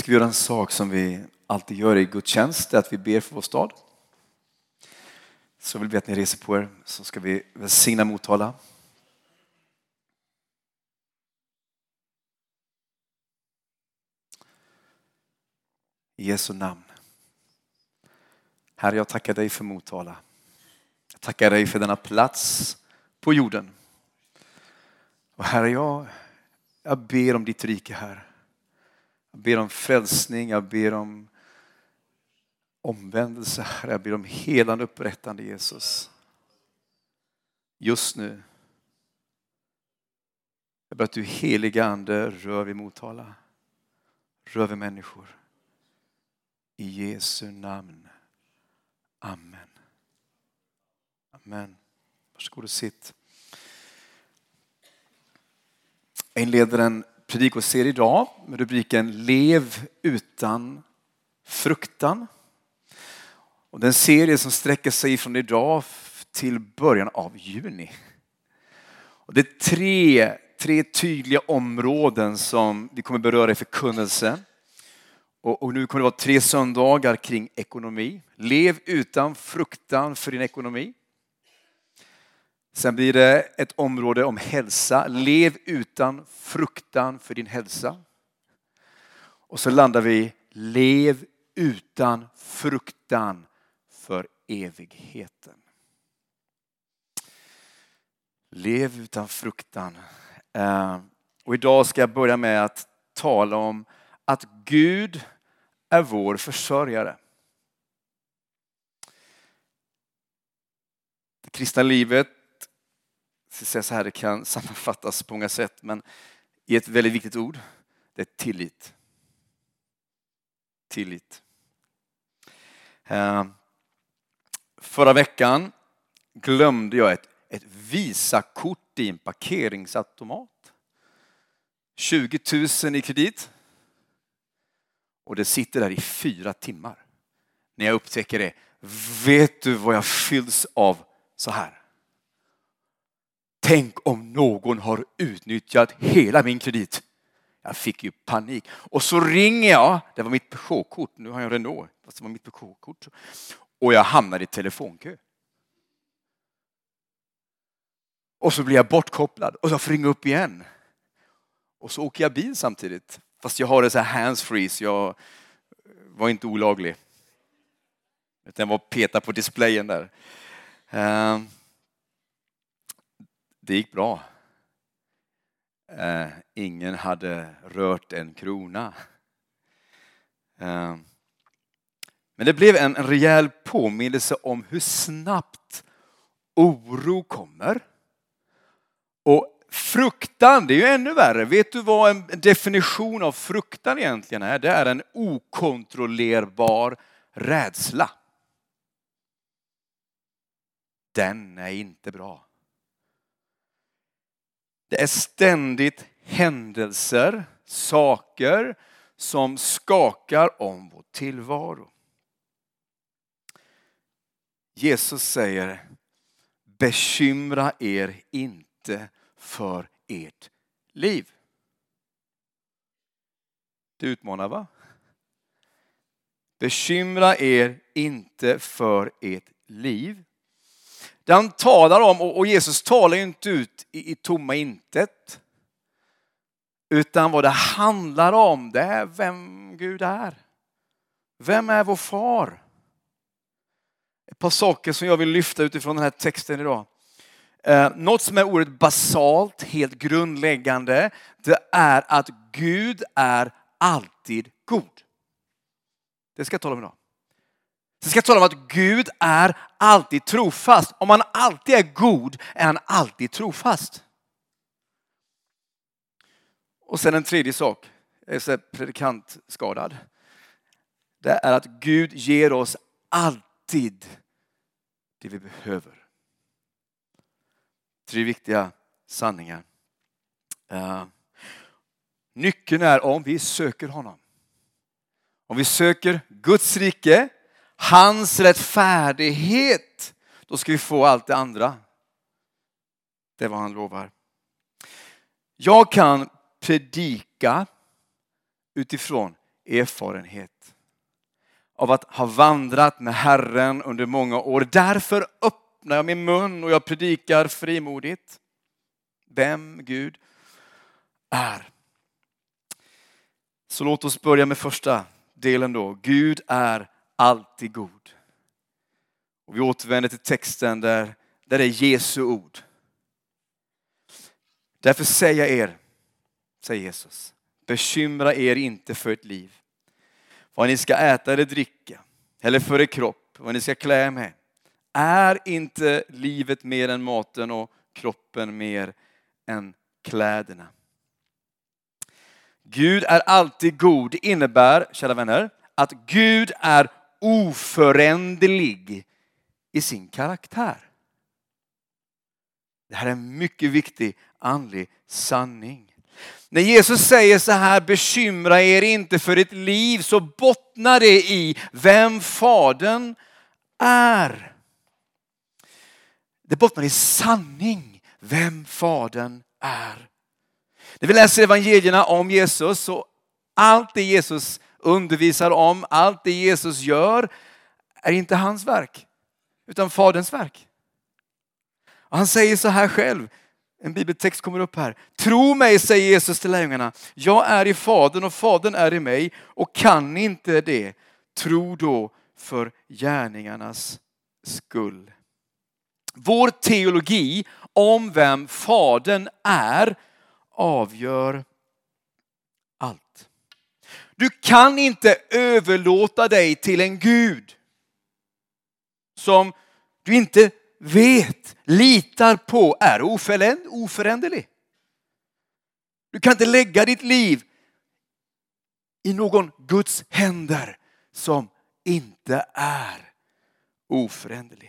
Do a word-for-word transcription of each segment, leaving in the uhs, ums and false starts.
Ska vi göra en sak som vi alltid gör i gudstjänst, det är att vi ber för vår stad. Så vill vi att ni reser på er, så ska vi välsigna Motala. I Jesu namn. Herre, jag tackar dig för Motala. Jag tackar dig för denna plats på jorden. Och Herre, jag, jag ber om ditt rike här. Jag ber om frälsning, jag ber om omvändelse, Herre. Jag ber om helande upprättande, Jesus. Just nu. Jag ber att du heliga ande rör vid Motala. Rör vid människor. I Jesu namn. Amen. Amen. Varsågod och sitt. Jag inleder en predikoserie idag med rubriken Lev utan fruktan. Och den serie som sträcker sig från idag till början av juni. Och det är tre, tre tydliga områden som vi kommer beröra i förkunnelse. Och, och nu kommer det vara tre söndagar kring ekonomi. Lev utan fruktan för din ekonomi. Sen blir det ett område om hälsa. Lev utan fruktan för din hälsa. Och så landar vi. Lev utan fruktan för evigheten. Lev utan fruktan. Och idag ska jag börja med att tala om att Gud är vår försörjare. Det kristna livet, så säga så här, det kan sammanfattas på många sätt, men i ett väldigt viktigt ord, det är tillit. Tillit. Förra veckan glömde jag ett, ett Visa-kort i en parkeringsautomat. tjugo tusen i kredit. Och det sitter där i fyra timmar. När jag upptäcker det. Vet du vad jag fylls av så här? Tänk om någon har utnyttjat hela min kredit. Jag fick ju panik. Och så ringer jag. Det var mitt Peugeot-kort. Nu har jag Renault. Det var mitt Peugeot-kort. Och jag hamnar i telefonkö. Och så blir jag bortkopplad. Och så får jag ringa upp igen. Och så åker jag bil samtidigt. Fast jag har det så här handsfree, så jag var inte olaglig. Utan var peta på displayen där. Det gick bra. Ingen hade rört en krona. Men det blev en, en rejäl påminnelse om hur snabbt oro kommer. Och fruktan, det är ju ännu värre. Vet du vad en definition av fruktan egentligen är? Det är en okontrollerbar rädsla. Den är inte bra. Det är ständigt händelser, saker som skakar om vår tillvaro. Jesus säger, bekymra er inte för ert liv. Det utmanar, va? Bekymra er inte för ert liv. Det han talar om, och Jesus talar ju inte ut i, i tomma intet. Utan vad det handlar om, det är vem Gud är. Vem är vår far? Ett par saker som jag vill lyfta utifrån den här texten idag. Eh, något som är oerhört basalt, helt grundläggande, det är att Gud är alltid god. Det ska jag tala om idag. Det ska jag tala om att Gud är alltid trofast. Om han alltid är god är han alltid trofast. Och sen en tredje sak, jag är så predikantskadad. Det är att Gud ger oss alltid det vi behöver. Tre viktiga sanningar. Uh, nyckeln är om vi söker honom. Om vi söker Guds rike, hans rättfärdighet, då ska vi få allt det andra. Det är vad han lovar. Jag kan predika utifrån erfarenhet av att ha vandrat med Herren under många år. Därför öppnar jag min mun och jag predikar frimodigt vem Gud är. Så låt oss börja med första delen då. Gud är alltid god. Och vi återvänder till texten där, där det är Jesu ord. Därför säger jag er, säger Jesus, bekymra er inte för ett liv. Vad ni ska äta eller dricka, eller för er kropp, vad ni ska klä med. Är inte livet mer än maten och kroppen mer än kläderna? Gud är alltid god. Det innebär, kära vänner, att Gud är oföränderlig i sin karaktär. Det här är en mycket viktig andlig sanning. När Jesus säger så här, bekymra er inte för ett liv, så bottnar det i vem Fadern är. Det bottnar i sanning vem Fadern är. När vi läser evangelierna om Jesus, så allt det Jesus undervisar om, allt det Jesus gör är inte hans verk, utan Faderns verk. Och han säger så här själv. En bibeltext kommer upp här. Tro mig, säger Jesus till lärjungarna. Jag är i Fadern och Fadern är i mig. Och kan inte det, tro då för gärningarnas skull. Vår teologi om vem Fadern är avgör allt. Du kan inte överlåta dig till en Gud som du inte vet, litar på, är oföränderlig. Du kan inte lägga ditt liv i någon Guds händer som inte är oföränderlig.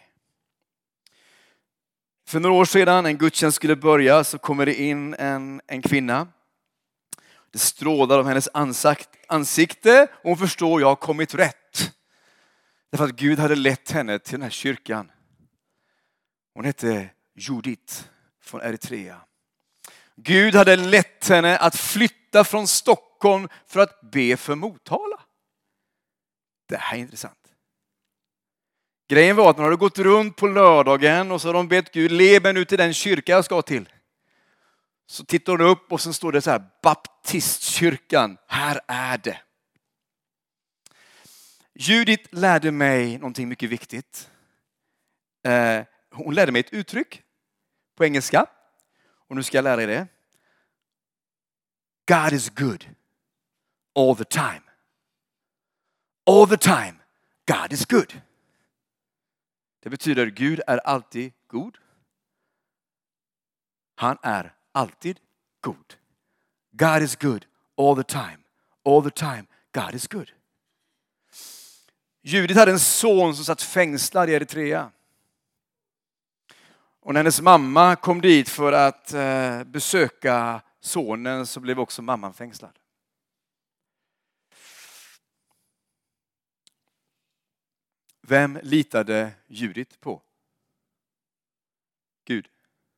För några år sedan, en gudstjänst skulle börja, så kommer det in en, en kvinna. Det strålar om hennes ansikte och hon förstår, jag har kommit rätt. Därför att Gud hade lett henne till den här kyrkan. Hon hette Judith från Eritrea. Gud hade lett henne att flytta från Stockholm för att be för Motala. Det här är intressant. Grejen var att man hade gått runt på lördagen och så har de bett Gud, led mig nu till den kyrka jag ska till. Så tittar hon upp och så står det så här, baptistkyrkan, här är det. Judith lärde mig någonting mycket viktigt. Eh, hon lärde mig ett uttryck på engelska. Och nu ska jag lära er det. God is good all the time. All the time, God is good. Det betyder Gud är alltid god. Han är alltid god. God is good all the time. All the time, God is good. Judith hade en son som satt fängslad i Eritrea. Och när hennes mamma kom dit för att eh, besöka sonen så blev också mamman fängslad. Vem litade Judith på? Gud.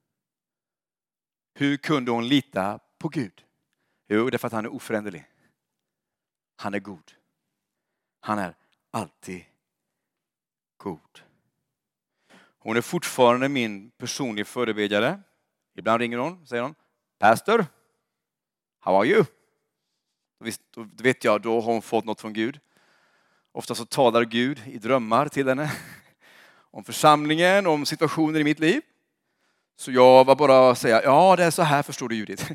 Hur kunde hon lita på Gud? Jo, det är för att han är oföränderlig. Han är god. Han är alltid god. Hon är fortfarande min personliga förebedjare. Ibland ringer hon, säger hon, Pastor, how are you? Då vet jag, då har hon fått något från Gud. Ofta så talar Gud i drömmar till henne om församlingen, om situationer i mitt liv. Så jag var bara att säga, ja det är så här, förstår du Judith.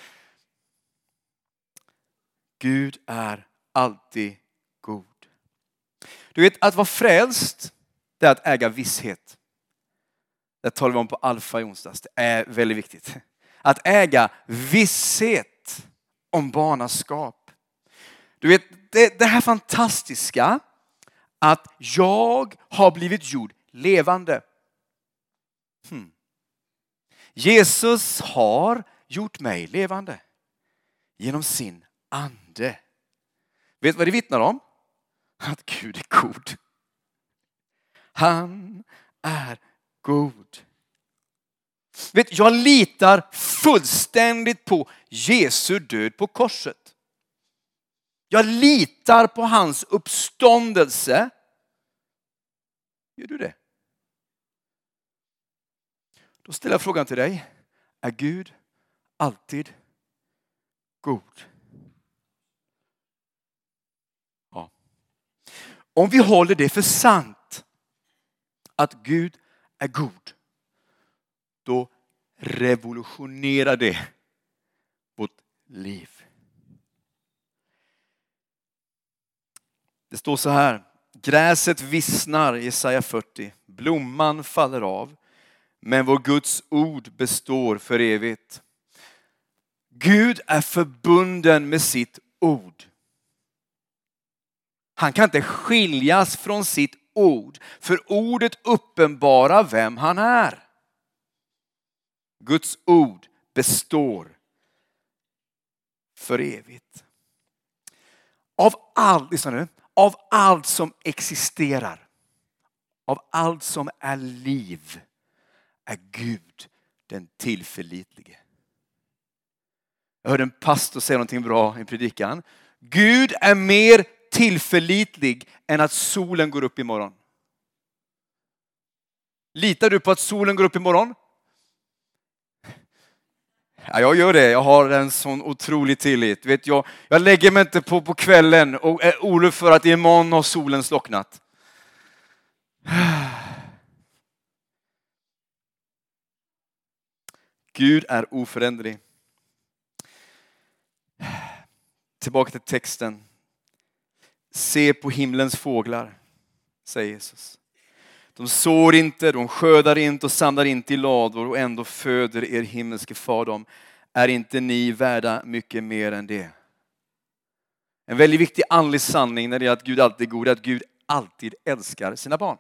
Gud är alltid god. Du vet, att vara frälst, det är att äga visshet. Det talar vi om på Alfa i onsdags. Det är väldigt viktigt. Att äga visshet om barnaskap. Du vet, det, det här fantastiska att jag har blivit gjord levande. Hmm. Jesus har gjort mig levande genom sin ande. Vet vad det vittnar om? Att Gud är god. Han är god. Vet, jag litar fullständigt på Jesu död på korset. Jag litar på hans uppståndelse. Gör du det? Då ställer jag frågan till dig. Är Gud alltid god? Ja. Om vi håller det för sant att Gud är god, då revolutionerar det vårt liv. Det står så här. Gräset vissnar, Jesaja fyrtio. Blomman faller av. Men vår Guds ord består för evigt. Gud är förbunden med sitt ord. Han kan inte skiljas från sitt ord. För ordet uppenbarar vem han är. Guds ord består för evigt. Av allt, lyssna nu, av allt som existerar, av allt som är liv, är Gud den tillförlitlige. Jag hörde en pastor säga någonting bra i predikan. Gud är mer tillförlitlig än att solen går upp imorgon. Litar du på att solen går upp imorgon? Ja, jag gör det. Jag har en sån otrolig tillit. Vet jag, jag lägger mig inte på, på kvällen och är orolig för att imorgon har solen slocknat. Gud är oföränderlig. Tillbaka till texten. Se på himlens fåglar, säger Jesus. De sår inte, de skördar inte och samlar inte i lador och ändå föder er himmelske far dem. Är inte ni värda mycket mer än det? En väldigt viktig andlig sanning när det är att Gud alltid är god, är att Gud alltid älskar sina barn.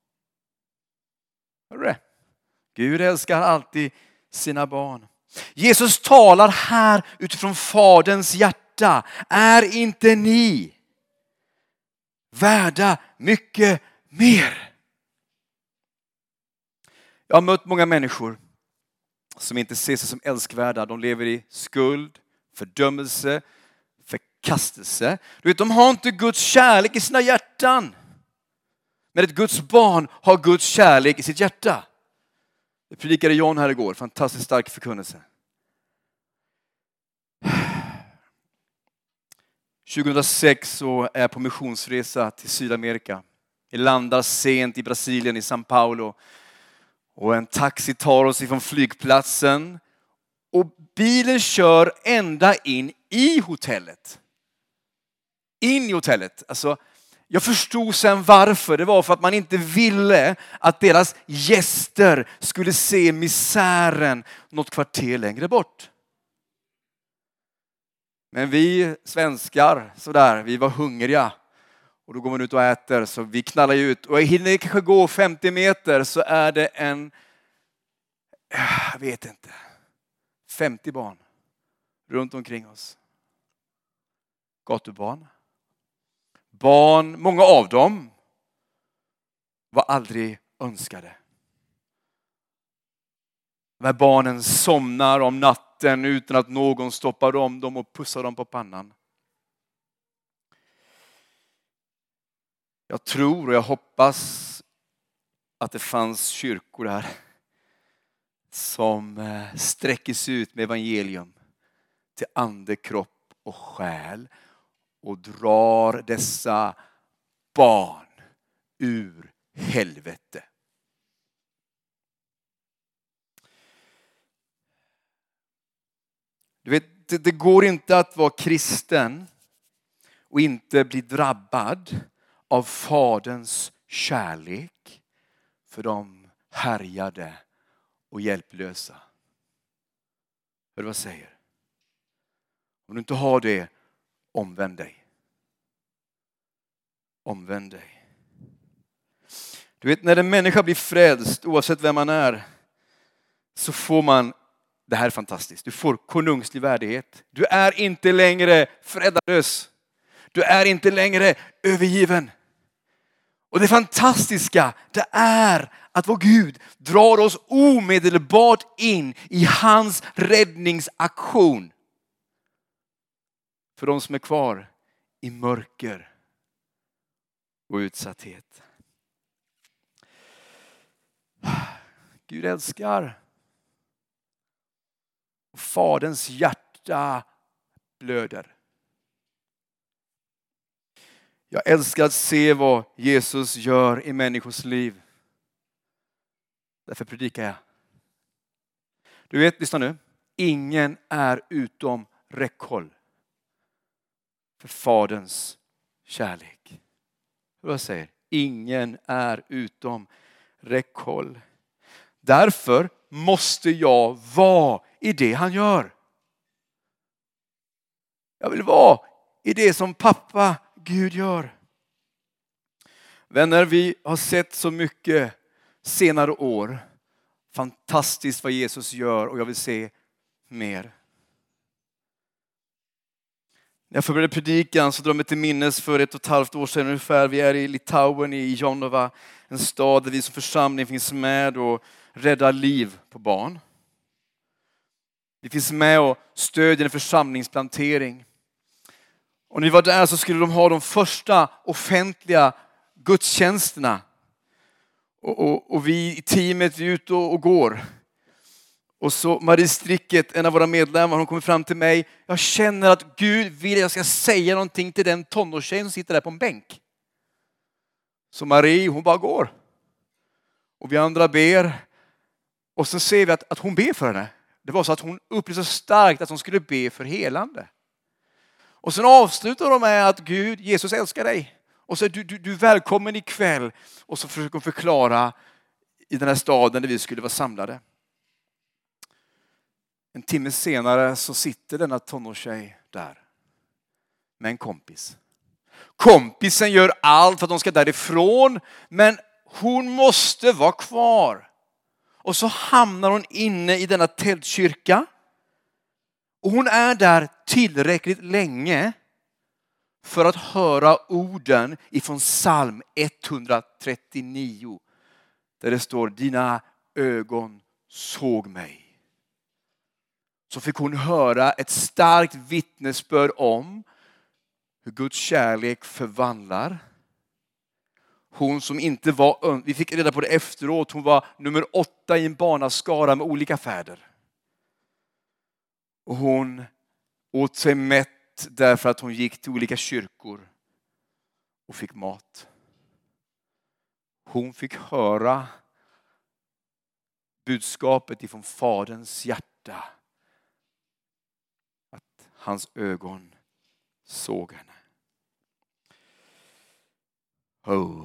Hör du det? Gud älskar alltid sina barn. Jesus talar här utifrån faderns hjärta. Är inte ni värda mycket mer? Jag har mött många människor som inte ser sig som älskvärda. De lever i skuld, fördömelse, förkastelse. Du vet, de har inte Guds kärlek i sina hjärtan. Men ett Guds barn har Guds kärlek i sitt hjärta. Det predikade John här igår. Fantastiskt stark förkunnelse. tjugohundrasex så är jag på missionsresa till Sydamerika. Vi landar sent i Brasilien, i São Paulo. Och en taxi tar oss ifrån flygplatsen. Och bilen kör ända in i hotellet. In i hotellet. Alltså, jag förstod sen varför. Det var för att man inte ville att deras gäster skulle se misären något kvarter längre bort. Men vi svenskar, sådär, vi var hungriga. Och då går man ut och äter, så vi knallar ut. Och hinner det kanske gå femtio meter så är det en, jag vet inte, femtio barn runt omkring oss. Gatubarn. Barn, många av dem var aldrig önskade. När barnen somnar om natten utan att någon stoppar om dem och pussar dem på pannan. Jag tror och jag hoppas att det fanns kyrkor där som sträcker sig ut med evangelium till ande, kropp och själ och drar dessa barn ur helvete. Du vet, det, det går inte att vara kristen och inte bli drabbad av faderns kärlek för de härjade och hjälplösa. Hör du vad jag säger? Om du inte har det, omvänd dig. Omvänd dig. Du vet, när en människa blir frälst, oavsett vem man är, så får man, det här är fantastiskt, du får konungslig värdighet. Du är inte längre föräldralös. Du är inte längre övergiven. Och det fantastiska, det är att vår Gud drar oss omedelbart in i hans räddningsaktion. För de som är kvar i mörker och utsatthet. Gud älskar. Faderns hjärta blöder. Jag älskar att se vad Jesus gör i människors liv. Därför predikar jag. Du vet, lyssna nu. Ingen är utom räckhåll för Faderns kärlek. Vad jag säger? Ingen är utom räckhåll. Därför måste jag vara i det han gör. Jag vill vara i det som pappa Gud gör. Vänner, vi har sett så mycket senare år. Fantastiskt vad Jesus gör och jag vill se mer. När jag förberedde predikan så drar jag mig till minnes för ett och ett halvt år sedan ungefär. Vi är i Litauen, i Jonava, en stad där vi som församling finns med och räddar liv på barn. Vi finns med och stödjer en församlingsplantering. Och när vi var där så skulle de ha de första offentliga gudstjänsterna. Och, och, och vi i teamet vi är ute och, och går. Och så Marie Stricket, en av våra medlemmar, hon kommer fram till mig. Jag känner att Gud vill att jag ska säga någonting till den tonårstjejen som sitter där på en bänk. Så Marie, hon bara går. Och vi andra ber. Och så ser vi att, att hon ber för henne. Det var så att hon upplevde så starkt att hon skulle be för helande. Och sen avslutar de med att Gud, Jesus älskar dig. Och så är du, du, du är välkommen ikväll. Och så försöker hon förklara i den här staden där vi skulle vara samlade. En timme senare så sitter denna tonårstjej där. Med en kompis. Kompisen gör allt för att de ska därifrån. Men hon måste vara kvar. Och så hamnar hon inne i denna tältkyrka. Och hon är där tillräckligt länge för att höra orden ifrån psalm etthundratrettionio. Där det står, dina ögon såg mig. Så fick hon höra ett starkt vittnesbörd om hur Guds kärlek förvandlar. Hon som inte var, vi fick reda på det efteråt, hon var nummer åtta i en barnaskara med olika fäder. Och hon åt sig mätt därför att hon gick till olika kyrkor och fick mat. Hon fick höra budskapet ifrån Faderns hjärta. Att hans ögon såg henne. Oh.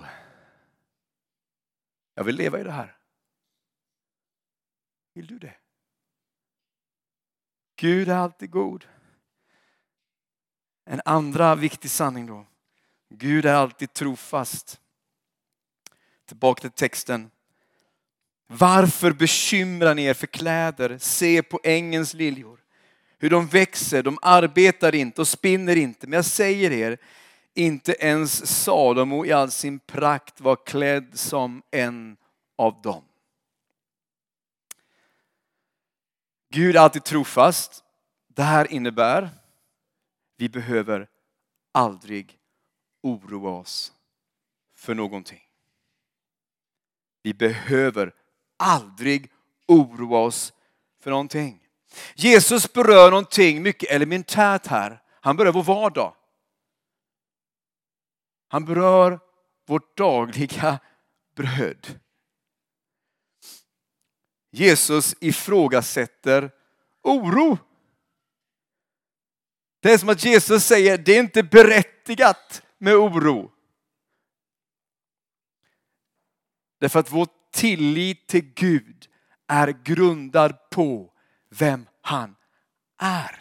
Jag vill leva i det här. Vill du det? Gud är alltid god. En andra viktig sanning då. Gud är alltid trofast. Tillbaka till texten. Varför bekymrar ni er för kläder? Se på ängens liljor. Hur de växer, de arbetar inte och spinner inte. Men jag säger er, inte ens Salomo i all sin prakt var klädd som en av dem. Gud är alltid trofast. Det här innebär vi behöver aldrig oroa oss för någonting. Vi behöver aldrig oroa oss för någonting. Jesus berör någonting mycket elementärt här. Han berör vår vardag. Han berör vårt dagliga bröd. Jesus ifrågasätter oro. Det är som att Jesus säger, det är inte berättigat med oro. Därför att vår tillit till Gud är grundad på vem han är.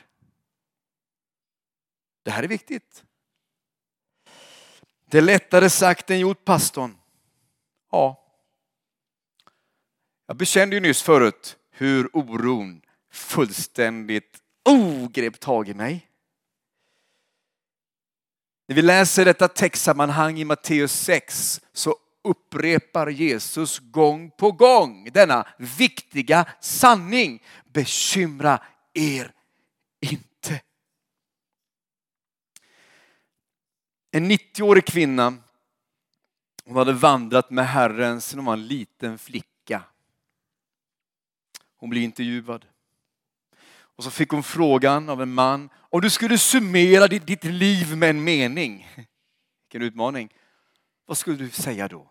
Det här är viktigt. Det är lättare sagt än gjort, pastorn. Ja. Jag bekände ju nyss förut hur oron fullständigt ogrep tag i mig. När vi läser detta textsammanhang i Matteus sex så upprepar Jesus gång på gång denna viktiga sanning. Bekymra er inte. En nittioårig kvinna. Hon hade vandrat med Herren sedan hon var en liten flicka. Hon blev intervjuad. Och så fick hon frågan av en man. Om du skulle summera ditt, ditt liv med en mening. Vilken utmaning. Vad skulle du säga då?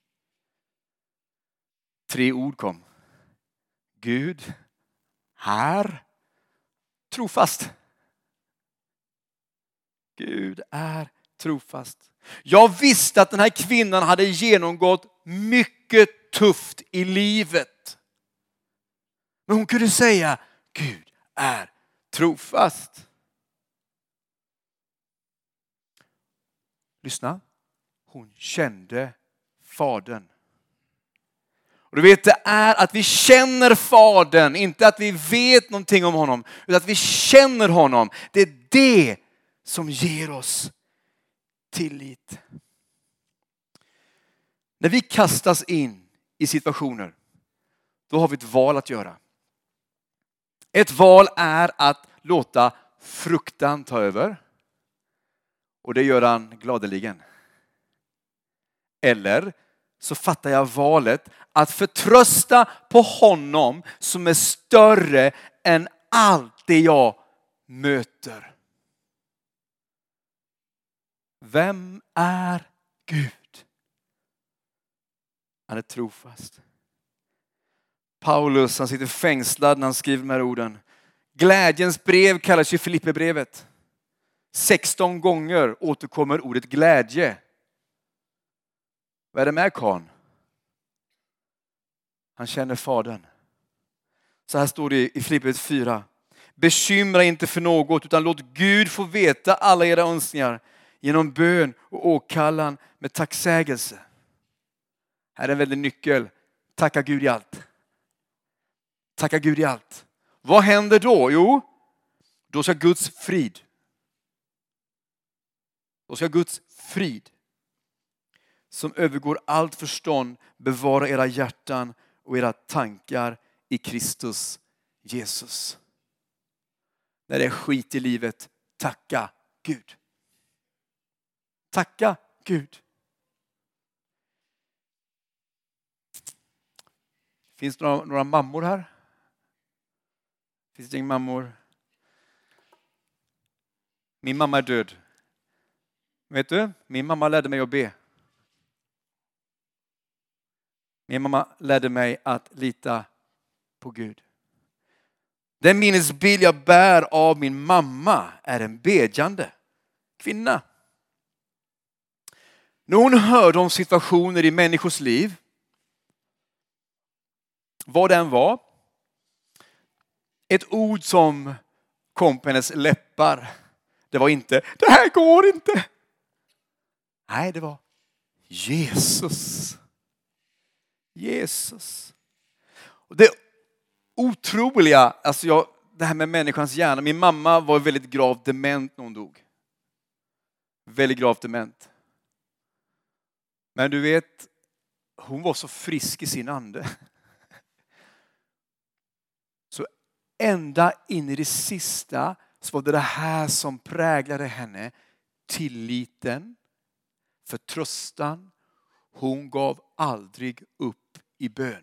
Tre ord kom. Gud är trofast. Gud är trofast. Jag visste att den här kvinnan hade genomgått mycket tufft i livet. Men hon kunde säga, Gud är trofast. Lyssna. Hon kände Fadern. Och du vet, det är att vi känner Fadern, inte att vi vet någonting om honom, utan att vi känner honom. Det är det som ger oss tillit. När vi kastas in i situationer, då har vi ett val att göra. Ett val är att låta fruktan ta över. Och det gör han gladeligen. Eller så fattar jag valet att förtrösta på honom som är större än allt det jag möter. Vem är Gud? Han är trofast. Paulus, han sitter fängslad när han skriver de här orden. Glädjens brev kallas ju Filipperbrevet. sexton gånger återkommer ordet glädje. Vad är det med karln? Han känner Fadern. Så här står det i Filipperbrevet fyra. Bekymra inte för något, utan låt Gud få veta alla era önskningar genom bön och åkallan med tacksägelse. Här är en väldig nyckel. Tacka Gud i allt. Tacka Gud i allt. Vad händer då? Jo, då ska Guds frid. Då ska Guds frid som övergår allt förstånd bevara era hjärtan och era tankar i Kristus Jesus. När det är skit i livet, tacka Gud. Tacka Gud. Finns det några, några mammor här? Finns det inga mammor? Min mamma är död. Vet du? Min mamma lärde mig att be. Min mamma lärde mig att lita på Gud. Den minnesbild jag bär av min mamma är en bedjande kvinna. När hon hörde om situationer i människors liv, vad den var, ett ord som kom på hennes läppar, det var inte, det här går inte. Nej, det var Jesus. Jesus. Och det otroliga, alltså jag, det här med människans hjärna. Min mamma var väldigt gravt dement när hon dog. Väldigt gravt dement. Men du vet, hon var så frisk i sin ande. Så ända in i det sista så var det det här som präglade henne. Tilliten, förtröstan. Hon gav aldrig upp i bön.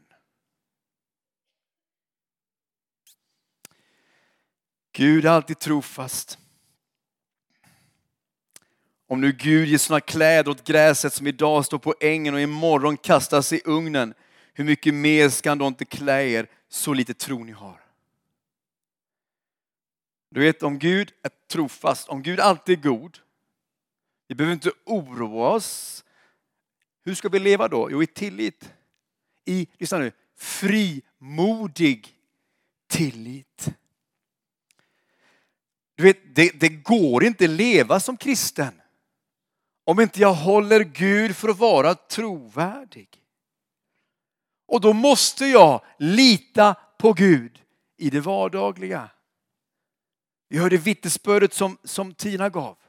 Gud är alltid trofast. Om nu Gud ger såna kläder åt gräset som idag står på ängen och imorgon kastas i ugnen, hur mycket mer ska han då inte klä er, så lite tro ni har. Du vet, om Gud är trofast, om Gud alltid är god, vi behöver inte oroa oss. Hur ska vi leva då? Jo, i tillit. I, lyssna nu, frimodig tillit. Du vet, det, det går inte att leva som kristen om inte jag håller Gud för att vara trovärdig. Och då måste jag lita på Gud i det vardagliga. Vi hörde vittnesbördet som, som Tina gav.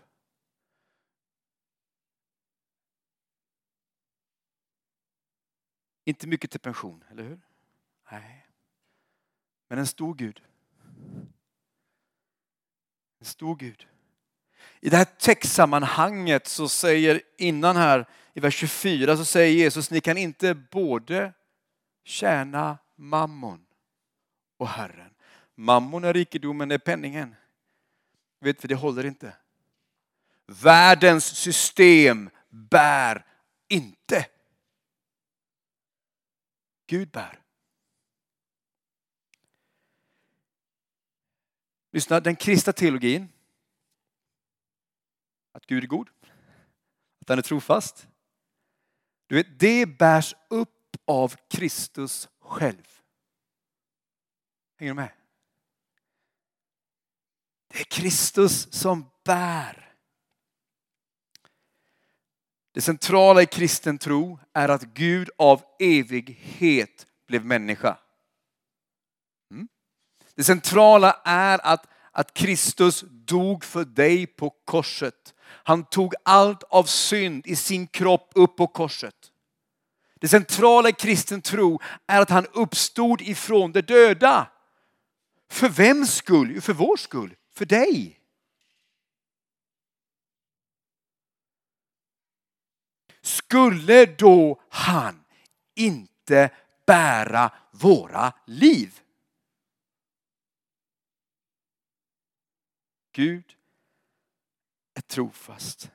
Inte mycket till pension, eller hur? Nej. Men en stor Gud. En stor Gud. I det här textsammanhanget så säger innan här i vers tjugofyra så säger Jesus, ni kan inte både tjäna mammon och Herren. Mammon är rikedomen, det är penningen. Vet vi, det håller inte. Världens system bär inte. Gud bär. Lyssna, den kristna teologin, att Gud är god, att han är trofast. Du vet, det bärs upp av Kristus själv. Hänger du med? Det är Kristus som bär. Det centrala i kristen tro är att Gud av evighet blev människa. Mm. Det centrala är att, att Kristus dog för dig på korset. Han tog allt av synd i sin kropp upp på korset. Det centrala i kristen tro är att han uppstod ifrån de döda. För vems skull? För vår skull. För dig. Skulle då han inte bära våra liv? Gud är trofast.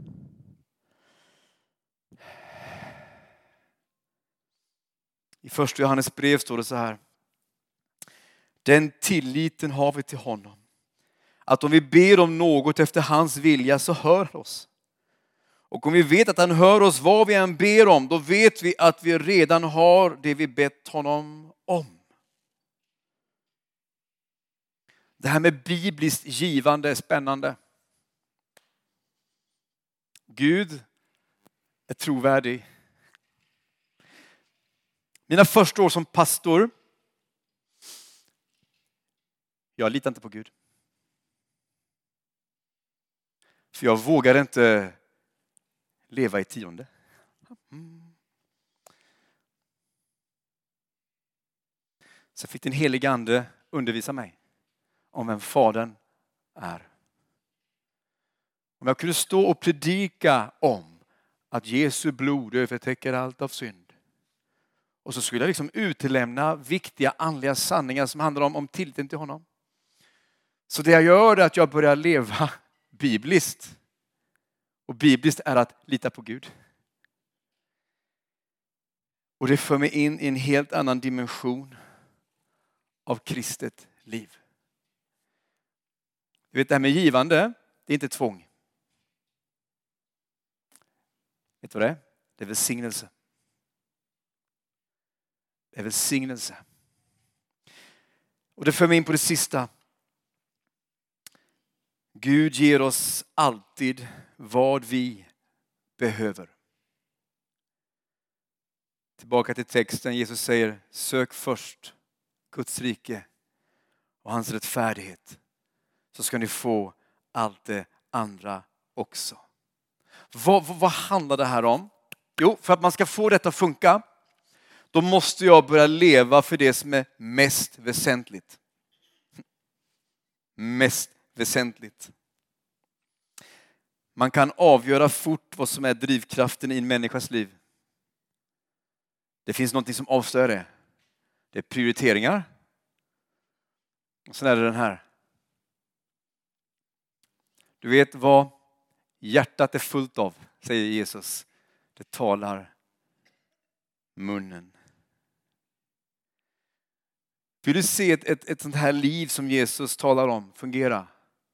I första Johannes brev står det så här. Den tilliten har vi till honom. Att om vi ber om något efter hans vilja så hör han oss. Och om vi vet att han hör oss vad vi än ber om, då vet vi att vi redan har det vi bett honom om. Det här med bibliskt givande är spännande. Gud är trovärdig. Mina första år som pastor, jag litar inte på Gud. För jag vågar inte leva i tionde. Mm. Så fick den helige ande undervisa mig om vem Fadern är. Om jag kunde stå och predika om att Jesu blod övertäcker allt av synd. Och så skulle jag liksom utelämna viktiga andliga sanningar som handlar om, om tilliten till honom. Så det jag gör är att jag börjar leva bibliskt. Och bibliskt är att lita på Gud. Och det för mig in i en helt annan dimension av kristet liv. Du vet, det här med givande, det är inte tvång. Vet du vad det är? Det är välsignelse. Det är välsignelse. Och det för mig in på det sista. Gud ger oss alltid vad vi behöver. Tillbaka till texten. Jesus säger, sök först Guds rike och hans rättfärdighet. Så ska ni få allt det andra också. Vad, vad, vad handlar det här om? Jo, för att man ska få detta att funka, då måste jag börja leva för det som är mest väsentligt. Mest väsentligt. Man kan avgöra fort vad som är drivkraften i en människas liv. Det finns något som avslöjar det. Det är prioriteringar. Och sen är det den här. Du vet vad hjärtat är fullt av, säger Jesus. Det talar munnen. Vill du se ett, ett, ett sånt här liv som Jesus talar om fungera?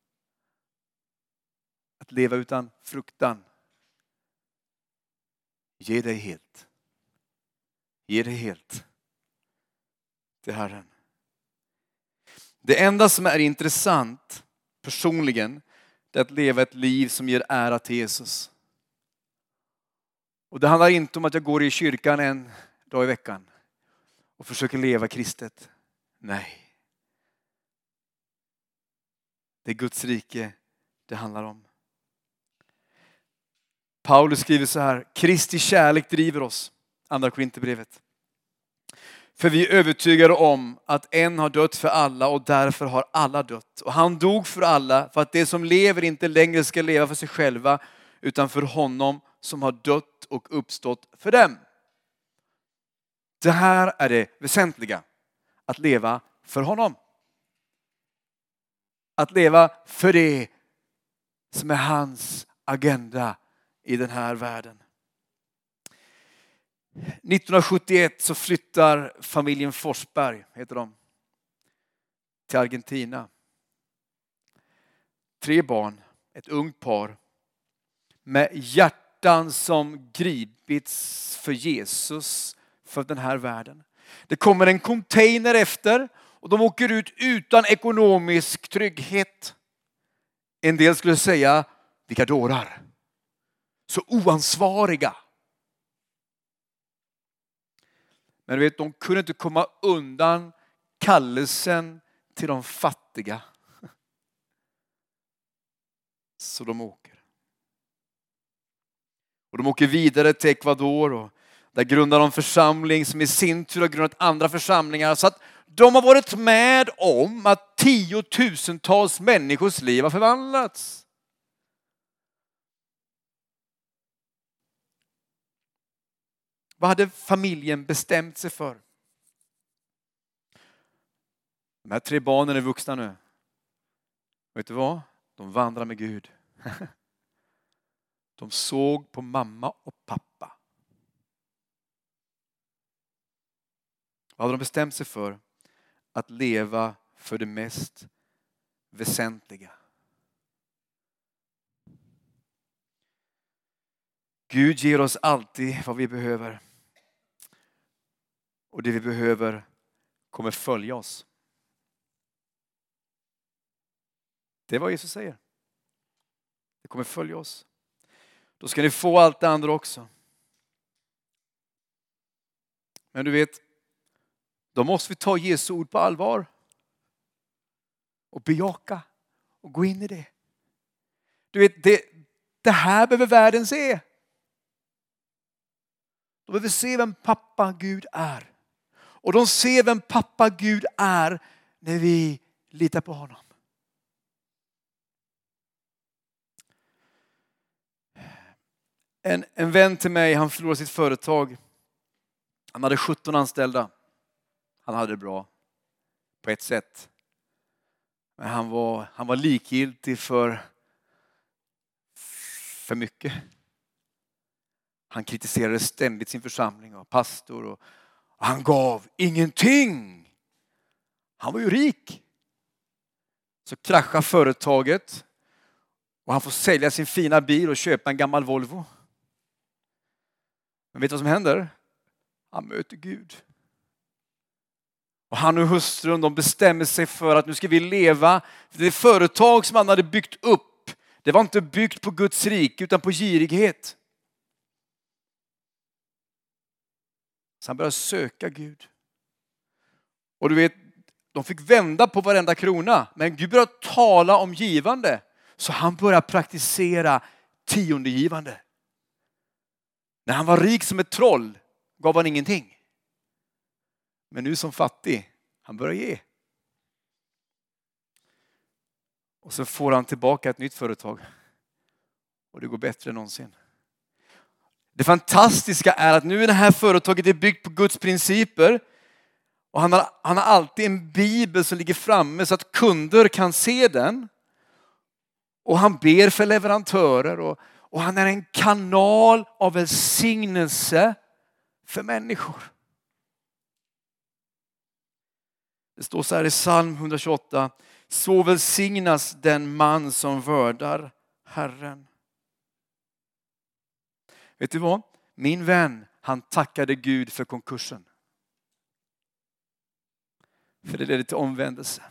Att leva utan fruktan. Ge dig helt. Ge dig helt till Herren. Det enda som är intressant personligen är att leva ett liv som ger ära till Jesus. Och det handlar inte om att jag går i kyrkan en dag i veckan och försöker leva kristet. Nej. Det är Guds rike det handlar om. Paulus skriver så här. Kristi kärlek driver oss. Andra Korinthierbrevet. För vi är övertygade om att en har dött för alla och därför har alla dött. Och han dog för alla för att det som lever inte längre ska leva för sig själva utan för honom som har dött och uppstått för dem. Det här är det väsentliga. Att leva för honom. Att leva för det som är hans agenda i den här världen. nittonhundrasjuttioett så flyttar familjen Forsberg, heter de, till Argentina. Tre barn, ett ungt par med hjärtan som gripits för Jesus, för den här världen. Det kommer en container efter och de åker ut utan ekonomisk trygghet. En del skulle säga, vilka dårar. Så oansvariga. Men du vet, de kunde inte komma undan kallelsen till de fattiga. Så de åker. Och de åker vidare till Ecuador och där grundar de församling som i sin tur har grundat andra församlingar. Så att de har varit med om att tiotusentals människors liv har förvandlats. Vad hade familjen bestämt sig för? De här tre barnen är vuxna nu. Vet du vad? De vandrar med Gud. De såg på mamma och pappa. Vad hade de bestämt sig för? Att leva för det mest väsentliga. Gud ger oss alltid vad vi behöver. Och det vi behöver kommer följa oss. Det är vad Jesus säger. Det kommer följa oss. Då ska ni få allt det andra också. Men du vet, då måste vi ta Jesu ord på allvar. Och bejaka. Och gå in i det. Du vet, det, det här behöver världen se. De behöver se vem pappa Gud är. Och de ser vem pappa Gud är när vi litar på honom. En, en vän till mig, han förlorade sitt företag. Han hade sjutton anställda. Han hade det bra på ett sätt. Men han var, han var likgiltig för, för mycket. Han kritiserade ständigt sin församling och pastor. Och, och han gav ingenting. Han var ju rik. Så kraschade företaget. Och han får sälja sin fina bil och köpa en gammal Volvo. Men vet du vad som händer? Han möter Gud. Och han och hustrun, de bestämmer sig för att nu ska vi leva. För det företag som han hade byggt upp, det var inte byggt på Guds rike utan på girighet. Så han började söka Gud. Och du vet, de fick vända på varenda krona. Men Gud började tala om givande. Så han började praktisera tiondegivande. När han var rik som ett troll gav han ingenting. Men nu som fattig, han börjar ge. Och så får han tillbaka ett nytt företag. Och det går bättre än någonsin. Det fantastiska är att nu är det här företaget är byggt på Guds principer. Och han har, han har alltid en bibel som ligger framme så att kunder kan se den. Och han ber för leverantörer. Och, och han är en kanal av välsignelse för människor. Det står så här i psalm etthundratjugoåtta. Så välsignas den man som vördar Herren. Vet du vad? Min vän, han tackade Gud för konkursen. För det ledde till omvändelse.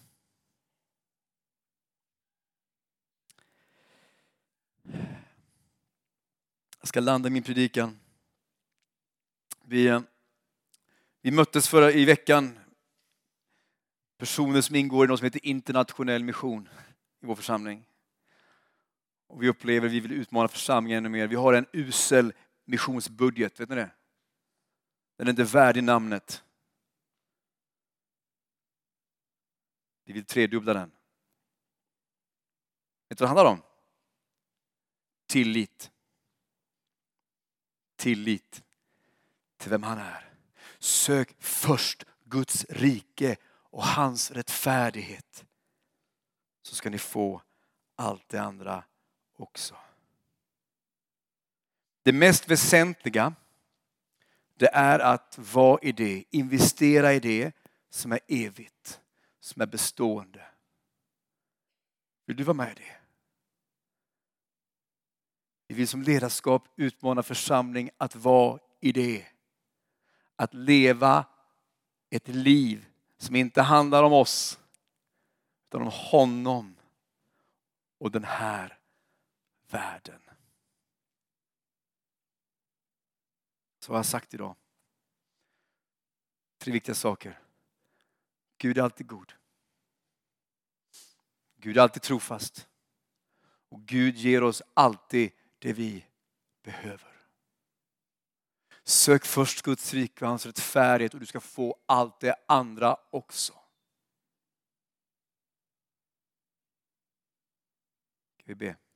Jag ska landa min predikan. Vi, vi möttes förra i veckan. Personer som ingår i något som heter internationell mission i vår församling. Och vi upplever att vi vill utmana församlingen ännu mer. Vi har en usel missionsbudget, vet ni det? Den är inte värdig namnet. Vi vill tredubbla den. Vet du vad det handlar om? Tillit. Tillit till vem han är. Sök först Guds rike och hans rättfärdighet. Så ska ni få allt det andra också. Det mest väsentliga, det är att vara i det, investera i det som är evigt, som är bestående. Vill du vara med i det? Vi vill som ledarskap utmana församling att vara i det. Att leva ett liv som inte handlar om oss, utan om honom och den här världen. Så har jag sagt idag. Tre viktiga saker. Gud är alltid god. Gud är alltid trofast. Och Gud ger oss alltid det vi behöver. Sök först Guds rike och hans rättfärdighet och du ska få allt det andra också. Ska vi be?